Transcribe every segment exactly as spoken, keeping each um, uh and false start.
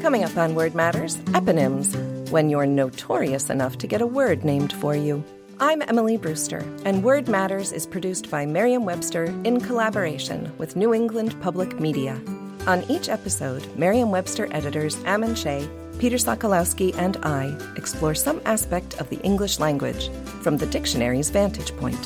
Coming up on Word Matters, eponyms, when you're notorious enough to get a word named for you. I'm Emily Brewster, and Word Matters is produced by Merriam-Webster in collaboration with New England Public Media. On each episode, Merriam-Webster editors Ammon Shea, Peter Sokolowski, and I explore some aspect of the English language from the dictionary's vantage point.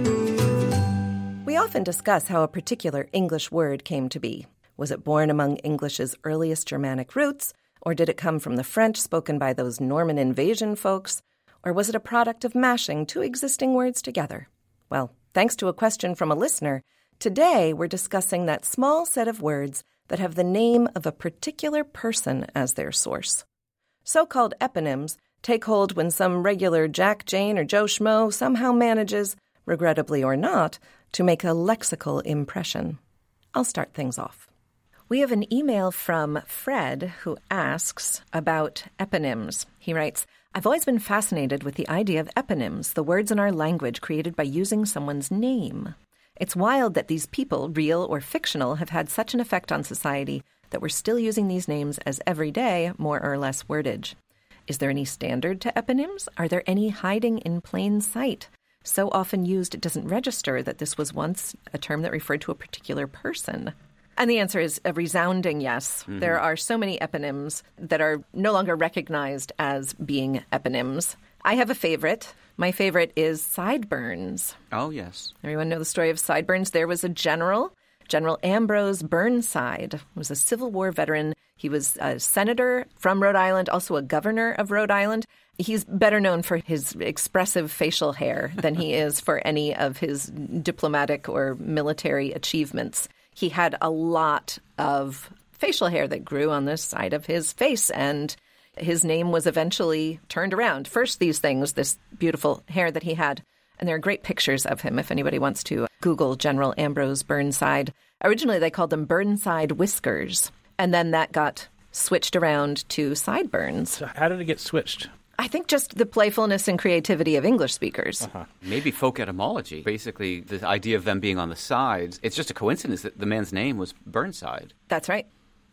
We often discuss how a particular English word came to be. Was it born among English's earliest Germanic roots, or did it come from the French spoken by those Norman invasion folks, or was it a product of mashing two existing words together? Well, thanks to a question from a listener, today we're discussing that small set of words that have the name of a particular person as their source. So-called eponyms take hold when some regular Jack, Jane, or Joe Schmo somehow manages, regrettably or not, to make a lexical impression. I'll start things off. We have an email from Fred who asks about eponyms. He writes, I've always been fascinated with the idea of eponyms, the words in our language created by using someone's name. It's wild that these people, real or fictional, have had such an effect on society that we're still using these names as everyday, more or less wordage. Is there any standard to eponyms? Are there any hiding in plain sight? So often used it doesn't register that this was once a term that referred to a particular person. And the answer is a resounding yes. Mm-hmm. There are so many eponyms that are no longer recognized as being eponyms. I have a favorite. My favorite is sideburns. Oh, yes. Everyone know the story of sideburns? There was a general, General Ambrose Burnside, was a Civil War veteran. He was a senator from Rhode Island, also a governor of Rhode Island. He's better known for his expressive facial hair than he is for any of his diplomatic or military achievements. He had a lot of facial hair that grew on the side of his face, and his name was eventually turned around. First, these things, this beautiful hair that he had, and there are great pictures of him if anybody wants to Google General Ambrose Burnside. Originally, they called them Burnside whiskers, and then that got switched around to sideburns. So how did it get switched? I think just the playfulness and creativity of English speakers. Uh-huh. Maybe folk etymology. Basically, the idea of them being on the sides, it's just a coincidence that the man's name was Burnside. That's right.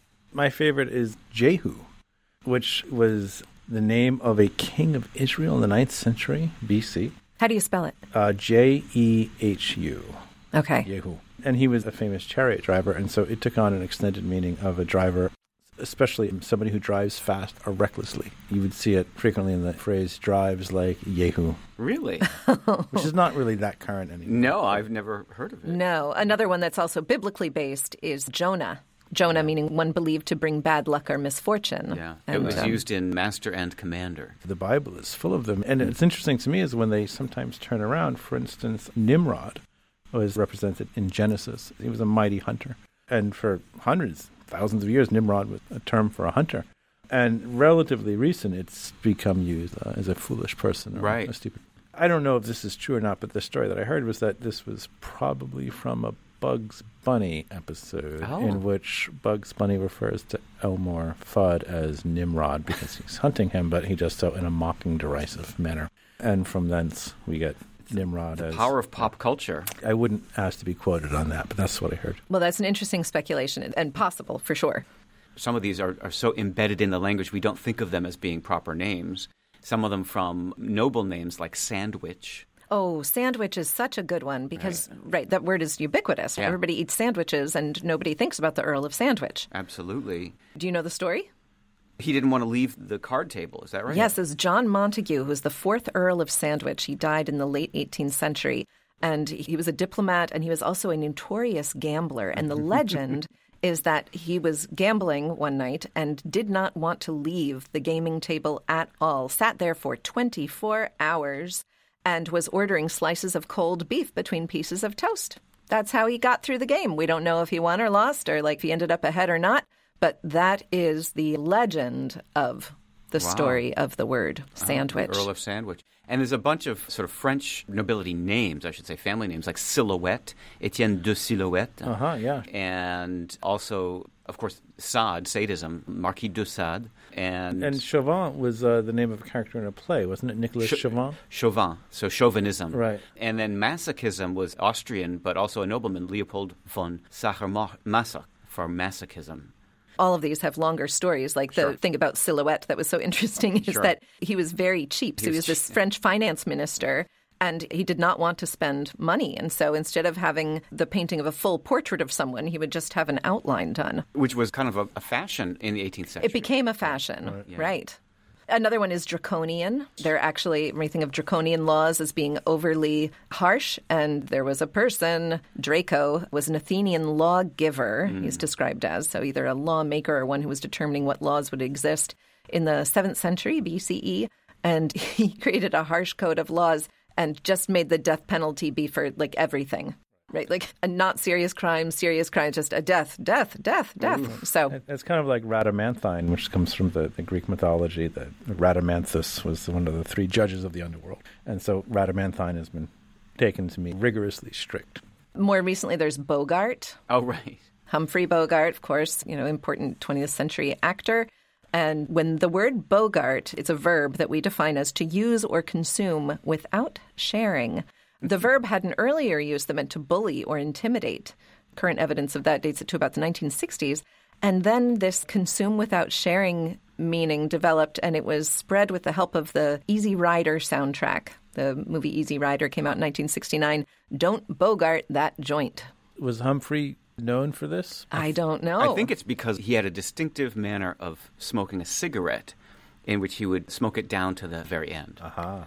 My favorite is Jehu, which was the name of a king of Israel in the ninth century B C. How do you spell it? Uh, J E H U. Okay. Jehu. And he was a famous chariot driver, and so it took on an extended meaning of a driver, especially somebody who drives fast or recklessly. You would see it frequently in the phrase, drives like Jehu. Really? Which is not really that current anymore. No, I've never heard of it. No. Another one that's also biblically based is Jonah. Jonah meaning one believed to bring bad luck or misfortune. Yeah, and, it was um, used in Master and Commander. The Bible is full of them. And it's interesting to me is when they sometimes turn around, for instance, Nimrod was represented in Genesis. He was a mighty hunter. And for hundreds, thousands of years, Nimrod was a term for a hunter. And relatively recent, it's become used uh, as a foolish person or right. a stupid. I don't know if this is true or not, but the story that I heard was that this was probably from a Bugs Bunny episode oh. in which Bugs Bunny refers to Elmore Fudd as Nimrod because he's hunting him, but he does so in a mocking, derisive manner. And from thence, we get Nimrod the as... power of pop culture. I wouldn't ask to be quoted on that, but that's what I heard. Well, that's an interesting speculation and possible, for sure. Some of these are, are so embedded in the language, we don't think of them as being proper names. Some of them from noble names like Sandwich. Oh, sandwich is such a good one because, right, right that word is ubiquitous. Yeah. Everybody eats sandwiches and nobody thinks about the Earl of Sandwich. Absolutely. Do you know the story? He didn't want to leave the card table, is that right? Yes, it's John Montagu, who was the fourth Earl of Sandwich. He died in the late eighteenth century, and he was a diplomat, and he was also a notorious gambler. And the legend is that he was gambling one night and did not want to leave the gaming table at all, sat there for twenty-four hours, and was ordering slices of cold beef between pieces of toast. That's how he got through the game. We don't know if he won or lost or like if he ended up ahead or not, but that is the legend of the wow. story of the word sandwich. Uh, Earl of Sandwich. And there's a bunch of sort of French nobility names, I should say, family names, like Silhouette, Etienne de Silhouette. Uh-huh, yeah. And also, of course, Sade, sadism, Marquis de Sade. And, and Chauvin was uh, the name of a character in a play, wasn't it? Nicolas Ch- Chauvin? Chauvin, so chauvinism. Right. And then masochism was Austrian, but also a nobleman, Leopold von Sacher-Masoch, for masochism. all of these have longer stories. Like the Sure. thing about Silhouette that was so interesting is Sure. that he was very cheap. So He he was was this cheap. French finance minister, and he did not want to spend money. And so instead of having the painting of a full portrait of someone, he would just have an outline done. Which was kind of a, a fashion in the eighteenth century. It became a fashion, right. Another one is draconian. They're actually, when you think of draconian laws as being overly harsh, and there was a person, Draco, was an Athenian lawgiver, Mm. he's described as, so either a lawmaker or one who was determining what laws would exist in the seventh century B C E, and he created a harsh code of laws and just made the death penalty be for, like, everything. Right, like a not serious crime, serious crime, just a death, death, death, death. Ooh. So It's kind of like Rhadamanthine, which comes from the, the Greek mythology. That Rhadamanthus was one of the three judges of the underworld. And so Rhadamanthine has been taken to mean rigorously strict. more recently, there's Bogart. Oh, right. Humphrey Bogart, of course, you know, important twentieth century actor. And when the word Bogart, it's a verb that we define as to use or consume without sharing. The verb had an earlier use that meant to bully or intimidate. Current evidence of that dates it to about the nineteen sixties. And then this consume without sharing meaning developed, and it was spread with the help of the Easy Rider soundtrack. The movie Easy Rider came out in nineteen sixty-nine. Don't Bogart that joint. Was Humphrey known for this? I don't know. I think it's because he had a distinctive manner of smoking a cigarette in which he would smoke it down to the very end. Aha.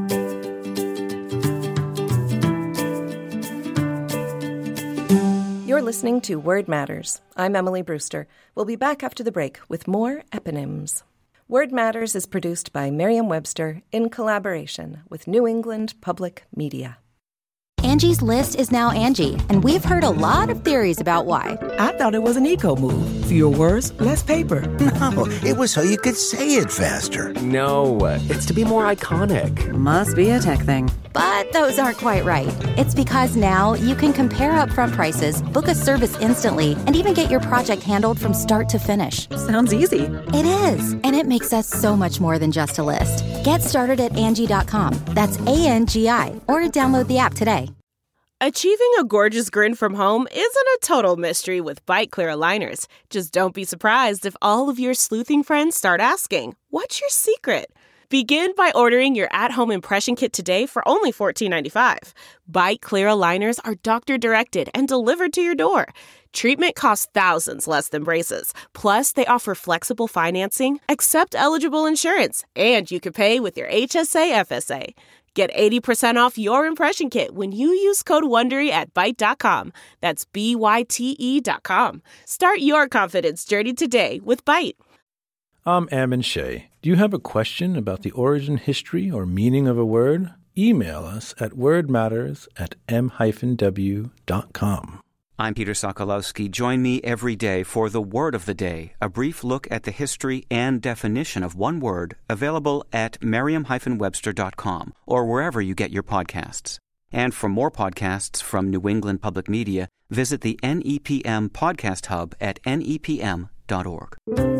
You're listening to Word Matters. I'm Emily Brewster. We'll be back after the break with more eponyms. Word Matters is produced by Merriam-Webster in collaboration with New England Public Media. Angie's List is now Angie, and we've heard a lot of theories about why. I thought it was an eco move. Fewer words, less paper. No, it was so you could say it faster. No, it's to be more iconic. Must be a tech thing. But those aren't quite right. It's because now you can compare upfront prices, book a service instantly, and even get your project handled from start to finish. Sounds easy. It is, and it makes us so much more than just a list. Get started at Angie dot com. That's A N G I, or download the app today. Achieving a gorgeous grin from home isn't a total mystery with Bite Clear aligners. Just don't be surprised if all of your sleuthing friends start asking, "What's your secret?" Begin by ordering your at-home impression kit today for only fourteen ninety-five. Bite Clear aligners are doctor-directed and delivered to your door. Treatment costs thousands less than braces. Plus, they offer flexible financing, accept eligible insurance, and you can pay with your H S A F S A. Get eighty percent off your impression kit when you use code WONDERY at Byte dot com. That's B Y T E dot com. Start your confidence journey today with Byte. I'm Ammon Shea. Do you have a question about the origin, history, or meaning of a word? Email us at wordmatters at m w dot com. I'm Peter Sokolowski. Join me every day for the Word of the Day, a brief look at the history and definition of one word, available at merriam webster dot com or wherever you get your podcasts. And for more podcasts from New England Public Media, visit the N E P M Podcast Hub at N E P M dot org.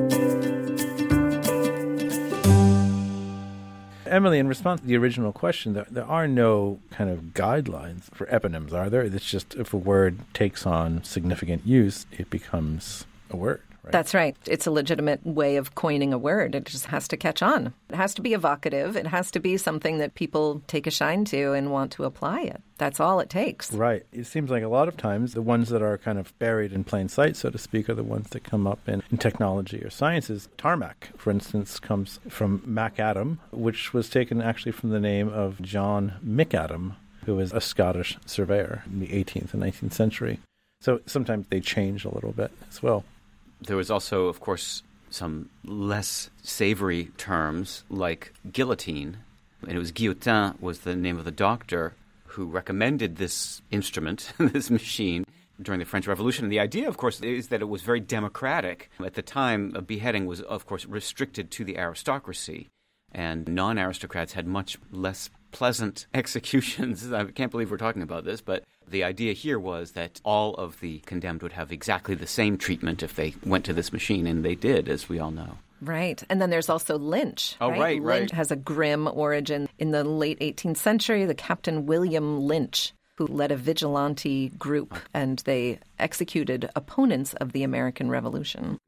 Emily, in response to the original question, there, there are no kind of guidelines for eponyms, are there? It's just if a word takes on significant use, it becomes a word, right? That's right. It's a legitimate way of coining a word. It just has to catch on. It has to be evocative. It has to be something that people take a shine to and want to apply it. That's all it takes. Right. It seems like a lot of times the ones that are kind of buried in plain sight, so to speak, are the ones that come up in, in technology or sciences. Tarmac, for instance, comes from MacAdam, which was taken actually from the name of John McAdam, who was a Scottish surveyor in the eighteenth and nineteenth century. So sometimes they change a little bit as well. There was also, of course, some less savory terms like guillotine. And it was Guillotin was the name of the doctor who recommended this instrument, this machine, during the French Revolution. And the idea, of course, is that it was very democratic. At the time, a beheading was, of course, restricted to the aristocracy. And non-aristocrats had much less pleasant executions. I can't believe we're talking about this, but the idea here was that all of the condemned would have exactly the same treatment if they went to this machine, and they did, as we all know. Right. And then there's also lynch. Oh, right, right. Lynch has a grim origin. In the late eighteenth century, the Captain William Lynch, who led a vigilante group, and they executed opponents of the American Revolution.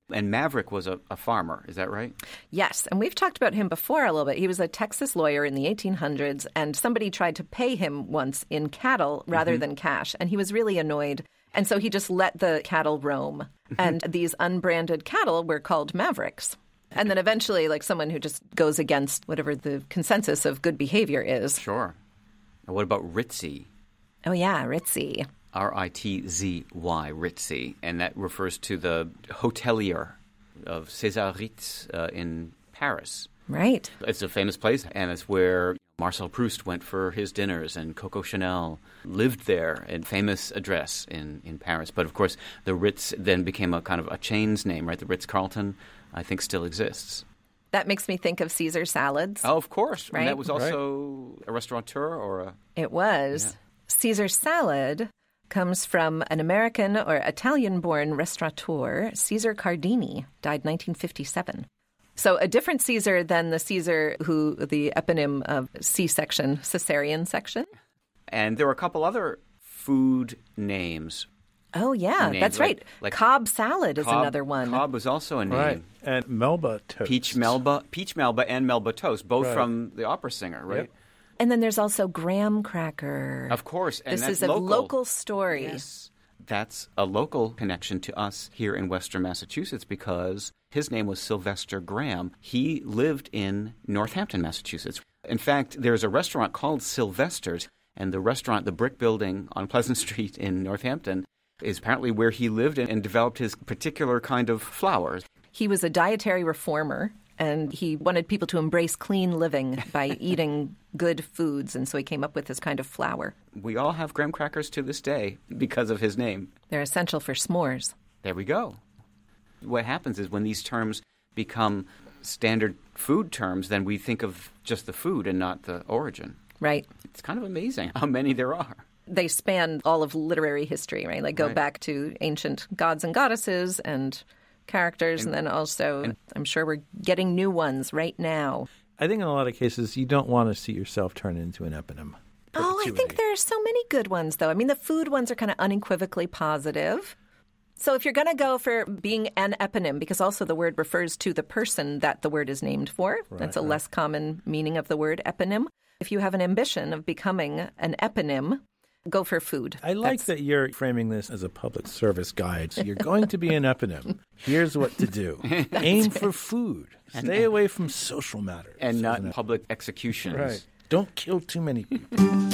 And Maverick was a, a farmer, is that right? Yes, and we've talked about him before a little bit. He was a Texas lawyer in the eighteen hundreds, and somebody tried to pay him once in cattle rather mm-hmm. than cash, and he was really annoyed. And so he just let the cattle roam, and these unbranded cattle were called Mavericks. And then eventually, like someone who just goes against whatever the consensus of good behavior is. Sure. And what about Ritzy? Oh, yeah, Ritzy. R I T Z Y, Ritzy. And that refers to the hotelier of César Ritz uh, in Paris. Right. It's a famous place, and it's where Marcel Proust went for his dinners, and Coco Chanel lived there, a famous address in, in Paris. But, of course, the Ritz then became a kind of a chains name, right? The Ritz-Carlton, I think, still exists. That makes me think of Caesar salads. Oh, of course. Right? And that was also right. a restaurateur or a... It was. Yeah. Caesar salad comes from an American or Italian-born restaurateur, Caesar Cardini, died nineteen fifty-seven. So a different Caesar than the Caesar who, the eponym of C-section, cesarean section. And there were a couple other food names. Oh, yeah, names, that's like, right. Like Cobb salad is Cobb, another one. Cobb was also a name. Right. And Melba toast. Peach Melba, Peach Melba and Melba toast, both right. from the opera singer, right? Yep. And then there's also graham cracker. Of course. And this that's is a local. local story. Yes. That's a local connection to us here in Western Massachusetts because his name was Sylvester Graham. He lived in Northampton, Massachusetts. In fact, there's a restaurant called Sylvester's, and the restaurant, the brick building on Pleasant Street in Northampton, is apparently where he lived and, and developed his particular kind of flour. He was a dietary reformer, and he wanted people to embrace clean living by eating good foods, and so he came up with this kind of flour. We all have graham crackers to this day because of his name. They're essential for s'mores. There we go. What happens is when these terms become standard food terms, then we think of just the food and not the origin. Right. It's kind of amazing how many there are. They span all of literary history, right? Like go right. back to ancient gods and goddesses and characters, and, and then also and, I'm sure we're getting new ones right now. I think in a lot of cases you don't want to see yourself turn into an eponym. Oh, I think there are so many good ones, though. I mean, the food ones are kind of unequivocally positive. So if you're going to go for being an eponym, because also the word refers to the person that the word is named for, right, that's a right. less common meaning of the word eponym. If you have an ambition of becoming an eponym, go for food. I like That's... that you're framing this as a public service guide. So you're going to be an eponym. Here's what to do. Aim right. for food. And, Stay away from social matters. And not an public executions. Right. Don't kill too many people.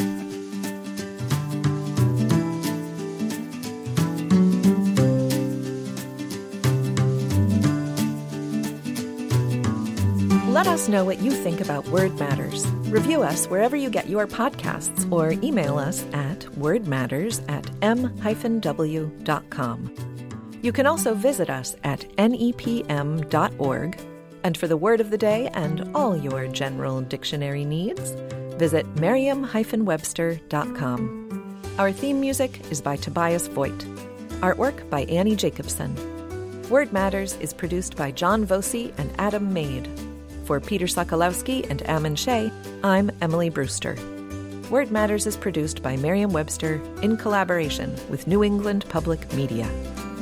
Let us know what you think about Word Matters. Review us wherever you get your podcasts or email us at wordmatters at m dash w dot com. You can also visit us at n e p m dot org. And for the word of the day and all your general dictionary needs, visit merriam dash webster dot com. Our theme music is by Tobias Voigt. Artwork by Annie Jacobson. Word Matters is produced by John Voci and Adam Maid. For Peter Sokolowski and Ammon Shea, I'm Emily Brewster. Word Matters is produced by Merriam-Webster in collaboration with New England Public Media.